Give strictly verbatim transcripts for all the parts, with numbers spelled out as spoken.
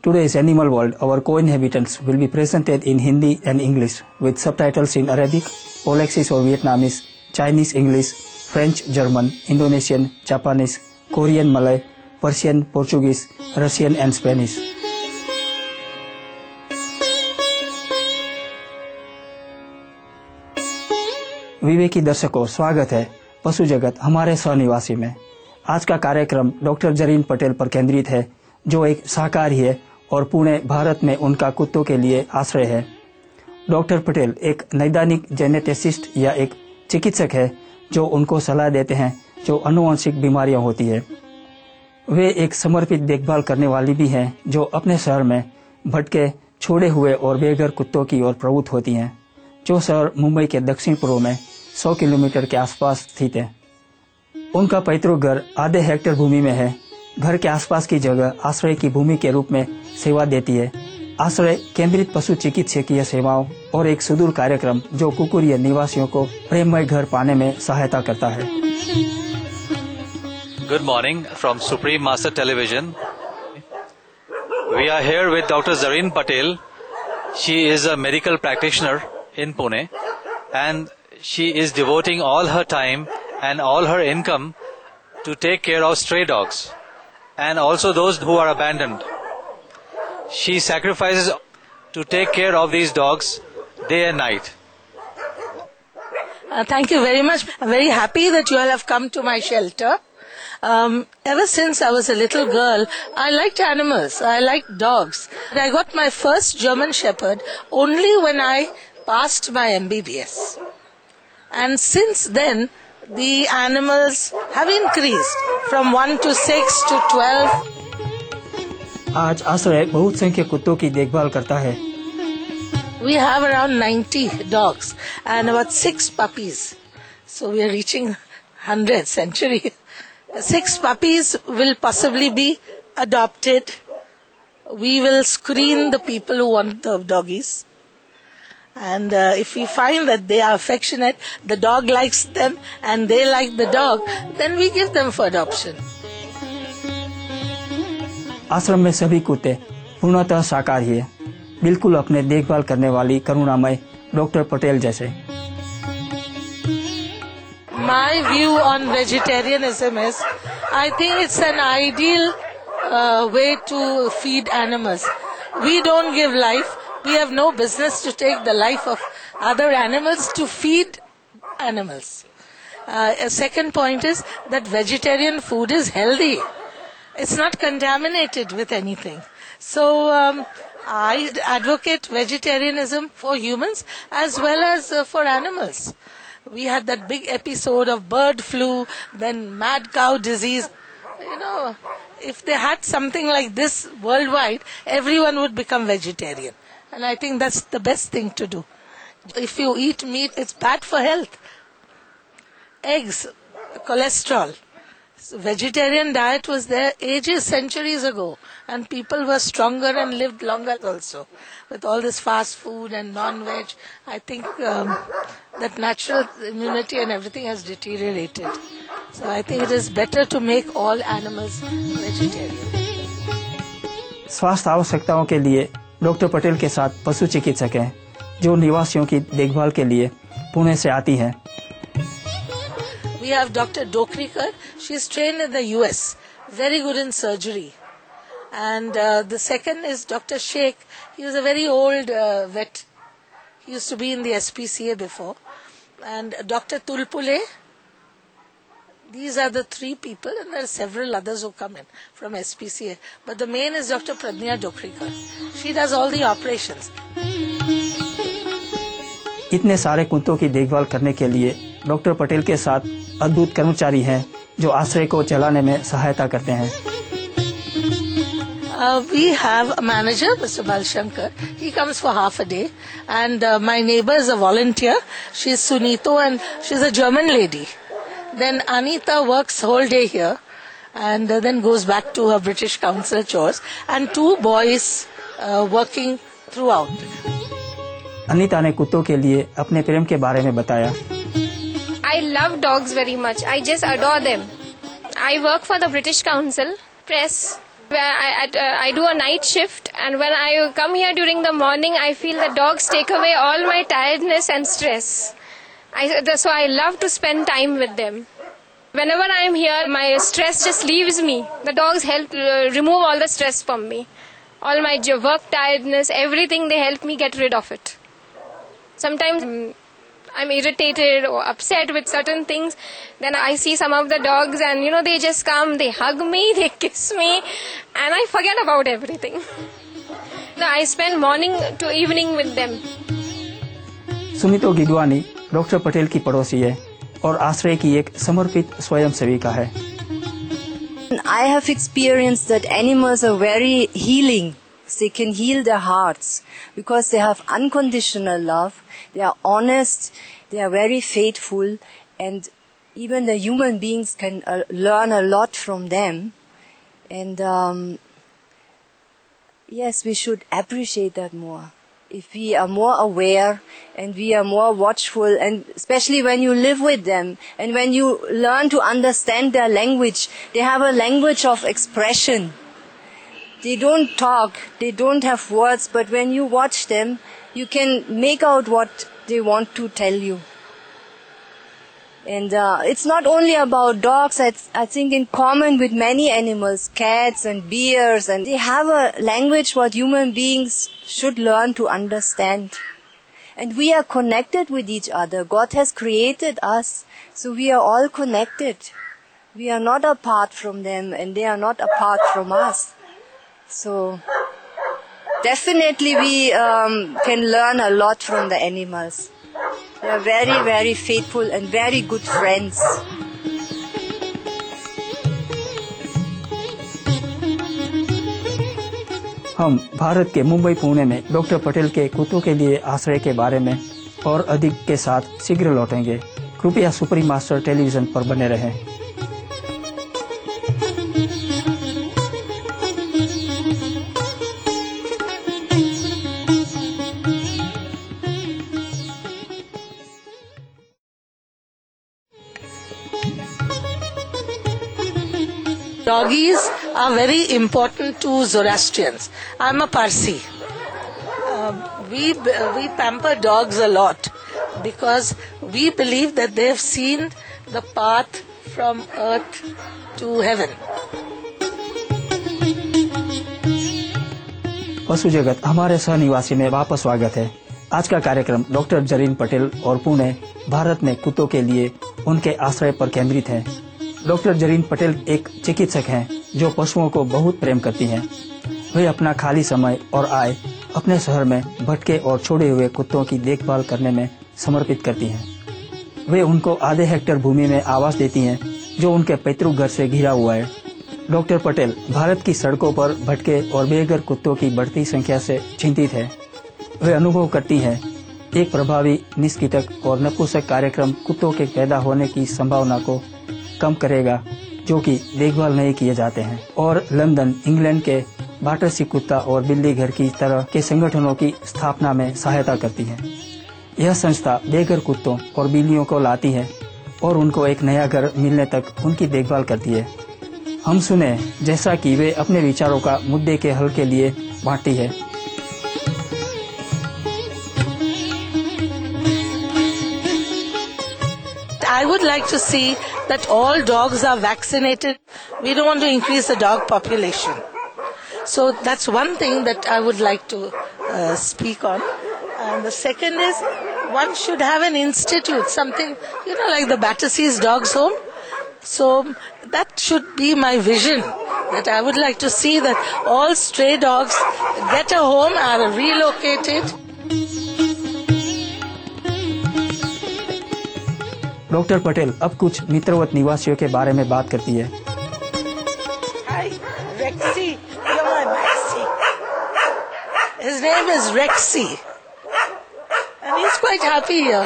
Today's Animal World, our co-inhabitants will be presented in Hindi and English with subtitles in Arabic, Polexis or Vietnamese, Chinese, English, French, German, Indonesian, Japanese, Korean, Malay, Persian, Portuguese, Russian and Spanish. विवेकी दर्शकों, स्वागत है पशु जगत हमारे स्वनिवासी में। आज का कार्यक्रम डॉक्टर जरीन पटेल पर केंद्रित है, जो एक शाकाहारी है और पुणे भारत में उनका कुत्तों के लिए आश्रय है। डॉक्टर पटेल एक नैदानिक जेनेटिसिस्ट या एक चिकित्सक है जो उनको सलाह देते हैं जो आनुवंशिक बीमारियां होती है। वे एक समर्पित देखभाल करने वाली भी हैं जो अपने शहर में भटके, छोड़े हुए और बेघर कुत्तों की ओर प्रवृत्त होती हैं, जो शहर मुंबई के दक्षिण पूर्व में सौ किलोमीटर के आसपास स्थित है। उनका पैतृक घर आधे हेक्टेयर भूमि में है। घर के आसपास की जगह आश्रय की भूमि के रूप में सेवा देती है। आश्रय केंद्रित पशु चिकित्सकीय सेवाओं और एक सुदूर कार्यक्रम जो कुकुरिया निवासियों को प्रेममय घर पाने में सहायता करता है। Good morning from Supreme Master Television. We are here with Doctor Zareen Patel. She is a medical practitioner in Pune, and she is devoting all her time and all her income to take care of stray dogs and also those who are abandoned. She sacrifices to take care of these dogs day and night. Uh, thank you very much. I'm very happy that you all have come to my shelter. Um, ever since I was a little girl, I liked animals. I liked dogs. I got my first German Shepherd only when I passed my M B B S. And since then, the animals have increased from one to six to twelve. आज आश्रय बहुत संख्यक कुत्तों की देखभाल करता है। We have around ninety dogs and about six puppies. So we are reaching hundred century. Six puppies will possibly be adopted. We will screen the people who want the doggies. And uh, if we find that they are affectionate, the dog likes them and they like the dog, then we give them for adoption. आश्रम में सभी कुत्ते पूर्णतः शाकाहारी है, बिल्कुल अपने देखभाल करने वाली करुणामय डॉक्टर पटेल जैसे। My view on vegetarianism is, I think it's an ideal uh, way to feed animals. We don't give life. We have no business to take the life of other animals to feed animals. Uh, a second point is that vegetarian food is healthy. It's not contaminated with anything. So um, I advocate vegetarianism for humans as well as uh, for animals. We had that big episode of bird flu, then mad cow disease. You know, if they had something like this worldwide, everyone would become vegetarian. And I think that's the best thing to do. If you eat meat, it's bad for health. Eggs, cholesterol. So vegetarian diet was there ages, centuries ago. And people were stronger and lived longer also. With all this fast food and non-veg, I think um, that natural immunity and everything has deteriorated. So I think it is better to make all animals vegetarian. स्वास्थ्य आवश्यकताओं के लिए doctor Patel के साथ पशु चिकित्सक हैं, जो निवासियों की देखभाल के लिए पुणे से आती हैं। We have Doctor Dokrikar. She's trained in the U S, very good in surgery. And uh, the second is Doctor Sheikh. He was a very old uh, vet. He used to be in the S P C A before. And Doctor Tulpule. These are the three people, and there are several others who come in from S P C A. But the main is Doctor Pradnya Dokrikar. She does all the operations. इतने सारे कुत्तों की देखभाल करने के लिए doctor Patel के साथ अद्भुत कर्मचारी हैं जो आश्रय को चलाने में सहायता करते हैं। Uh, we have a manager, Mister Balshankar. He comes for half a day. And uh, my neighbor is a volunteer. She's Sunito and she's a German lady. Then Anita works whole day here and uh, then goes back to her British Council chores. And two boys uh, working throughout. Anita ने कुत्तों के लिए अपने प्रेम के बारे में बताया। I love dogs very much. I just adore them. I work for the British Council Press Where I, at, uh, I do a night shift, and when I come here during the morning, I feel the dogs take away all my tiredness and stress. I, so I love to spend time with them. Whenever I am here, my stress just leaves me. The dogs help uh, remove all the stress from me. All my work tiredness, everything, they help me get rid of it. Sometimes um, I'm irritated or upset with certain things. Then I see some of the dogs and, you know, they just come, they hug me, they kiss me, and I forget about everything. I spend morning to evening with them. Sumito Gidwani doctor Patel की पड़ोसी है और आश्रय की एक समर्पित स्वयं सेविका है. I have experienced that animals are very healing. They can heal their hearts because they have unconditional love. They are honest. They are very faithful, and even the human beings can uh, learn a lot from them. And um, yes, we should appreciate that more. If we are more aware and we are more watchful, and especially when you live with them and when you learn to understand their language, they have a language of expression. They don't talk, they don't have words, but when you watch them, you can make out what they want to tell you. And uh, it's not only about dogs, I, th- I think in common with many animals, cats and bears, and they have a language what human beings should learn to understand. And we are connected with each other. God has created us, so we are all connected. We are not apart from them, and they are not apart from us. So definitely we um, can learn a lot from the animals. They are very, very faithful and very good friends. हम भारत के मुंबई पुणे में doctor Patel के कुत्तों के लिए आश्रय के बारे में और अधिक के साथ शीघ्र लौटेंगे. कृपया सुप्रीम मास्टर टेलीविजन पर बने रहें. Doggies are very important to Zoroastrians. I'm a Parsi. Uh, we we pamper dogs a lot because we believe that they have seen the path from earth to heaven. पशु जगत हमारे सहनिवासी में वापस स्वागत है. आज का कार्यक्रम डॉक्टर जरीन पटेल और पुणे भारत में कुत्तों के लिए उनके आश्रय पर केंद्रित है. डॉक्टर जरीन पटेल एक चिकित्सक हैं जो पशुओं को बहुत प्रेम करती हैं. वे अपना खाली समय और आय अपने शहर में भटके और छोड़े हुए कुत्तों की देखभाल करने में समर्पित करती हैं. वे उनको आधे हेक्टेयर भूमि में आवास देती हैं जो उनके पैतृक घर से घिरा हुआ है. डॉक्टर पटेल भारत की सड़कों पर भटके और बेघर कुत्तों की बढ़ती संख्या से चिंतित है. वे अनुभव करती हैं एक प्रभावी निष्कीटक और नपुंसक कार्यक्रम कुत्तों के पैदा होने की संभावना को कम करेगा जो कि देखभाल नहीं किए जाते हैं, और लंदन इंग्लैंड के बाटरसी कुत्ता और बिल्ली घर की तरह के संगठनों की स्थापना में सहायता करती है. यह संस्था बेघर कुत्तों और बिल्लियों को लाती है और उनको एक नया घर मिलने तक उनकी देखभाल करती है. हम सुने जैसा कि वे अपने विचारों का मुद्दे के हल के लिए बांटती है. I would like to see that all dogs are vaccinated. We don't want to increase the dog population. So that's one thing that I would like to uh, speak on. And the second is one should have an institute, something, you know, like the Battersea's Dogs Home. So that should be my vision, that I would like to see that all stray dogs get a home, are relocated. Doctor Patel अब कुछ मित्रवत निवासियों के बारे में बात करती है. Hi, Rexy. You're my Maxi. His name is Rexy. And he's quite happy here.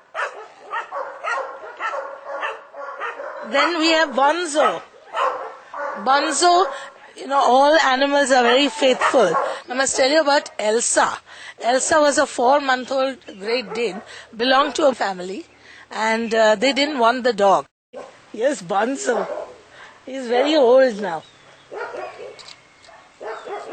Then we have Bonzo. Bonzo, you know, all animals are very faithful. I must tell you about Elsa. Elsa was a four-month-old Great Dane, belonged to a family. And uh, they didn't want the dog. Yes, Bonzo. He's very old now.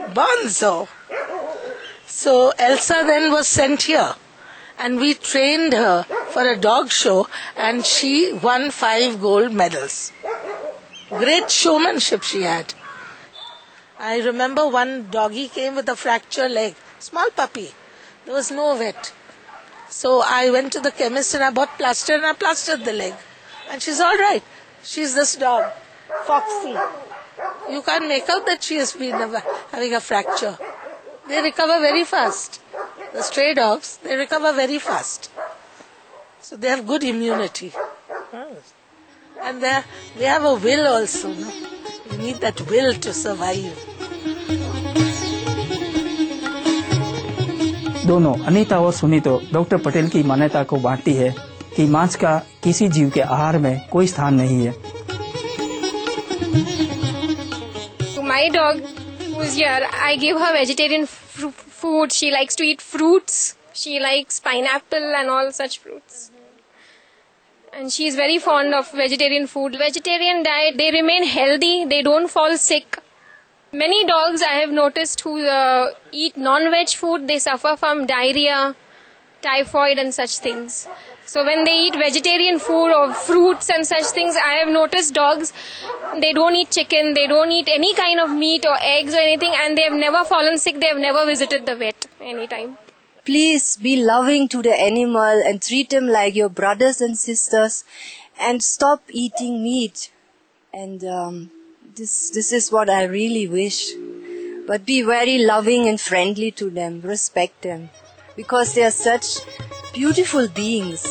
Bonzo. So Elsa then was sent here, and we trained her for a dog show, and she won five gold medals. Great showmanship she had. I remember one doggy came with a fractured leg, small puppy. There was no vet. So I went to the chemist and I bought plaster and I plastered the leg. And she's all right. She's this dog, Foxy. You can't make out that she has been having a fracture. They recover very fast. The stray dogs, they recover very fast. So they have good immunity. And they they have a will also. No? You need that will to survive. दोनों अनीता और सुनीतो doctor Patel की मान्यता को बांटती है कि मांस का किसी जीव के आहार में कोई स्थान नहीं है. To my dog who's here, I give her vegetarian fr- food. She likes to eat fruits. She likes pineapple and all such fruits. And she's very fond of vegetarian food. Vegetarian diet, they remain healthy. They don't fall sick. Many dogs I have noticed who uh, eat non-veg food, they suffer from diarrhea, typhoid and such things. So when they eat vegetarian food or fruits and such things, I have noticed dogs, they don't eat chicken, they don't eat any kind of meat or eggs or anything, and they have never fallen sick, they have never visited the vet anytime. Please be loving to the animal and treat them like your brothers and sisters, and stop eating meat. And um, this this is what I really wish. But be very loving and friendly to them, respect them, because they are such beautiful beings.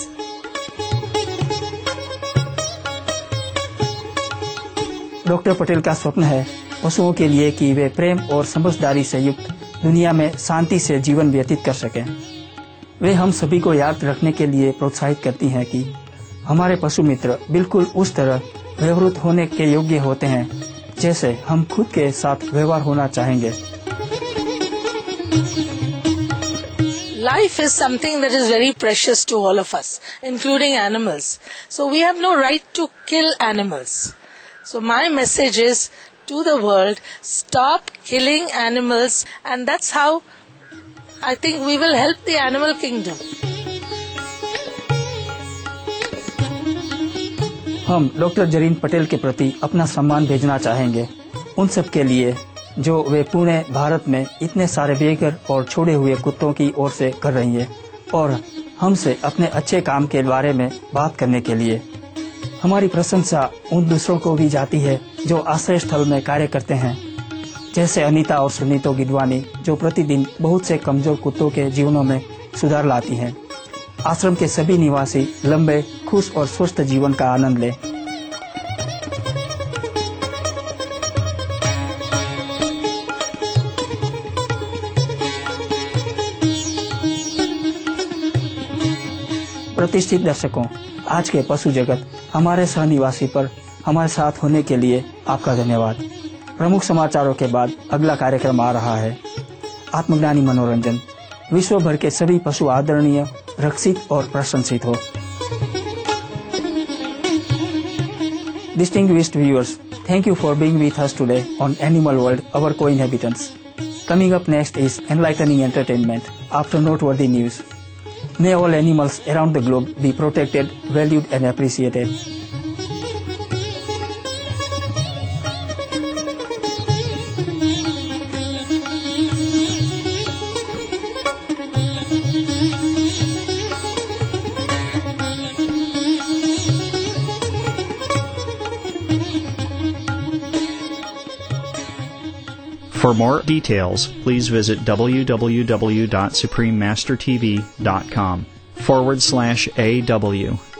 Doctor Patel का स्वप्न है पशुओं के लिए कि वे प्रेम और समझदारी से युक्त दुनिया में शांति से जीवन व्यतीत कर सकें. वे हम सभी को याद रखने के लिए प्रोत्साहित करती हैं कि हमारे पशु मित्र बिल्कुल उस तरह व्यवहार होने के योग्य होते हैं जैसे हम खुद के साथ व्यवहार होना चाहेंगे. Life is something that is very precious to all of us, including animals. So we have no right to kill animals. So my message is to the world, stop killing animals, and that's how I think we will help the animal kingdom. हम doctor Zarine Patel के प्रति अपना सम्मान भेजना चाहेंगे उन सब के लिए जो वे पुणे भारत में इतने सारे बेघर और छोड़े हुए कुत्तों की ओर से कर रही है और हमसे अपने अच्छे काम के बारे में बात करने के लिए. हमारी प्रशंसा उन दूसरों को भी जाती है जो आश्रय स्थल में कार्य करते हैं, जैसे अनीता और सुनीतो गिदवानी, जो प्रतिदिन बहुत से कमजोर कुत्तों के जीवनों में सुधार लाती हैं. आश्रम के सभी निवासी लंबे, खुश और स्वस्थ जीवन का आनंद लें. प्रतिष्ठित दर्शकों, आज के पशु जगत हमारे सहनिवासी पर हमारे साथ होने के लिए आपका धन्यवाद. प्रमुख समाचारों के बाद अगला कार्यक्रम आ रहा है आत्मज्ञानी मनोरंजन. विश्व भर के सभी पशु आदरणीय, रक्षित और प्रशंसित हो. Distinguished viewers, thank you for being with us today on Animal World, our co-inhabitants. Coming up next is enlightening entertainment after noteworthy news. May all animals around the globe be protected, valued and appreciated. For more details, please visit w w w dot supreme master t v dot com forward slash A W.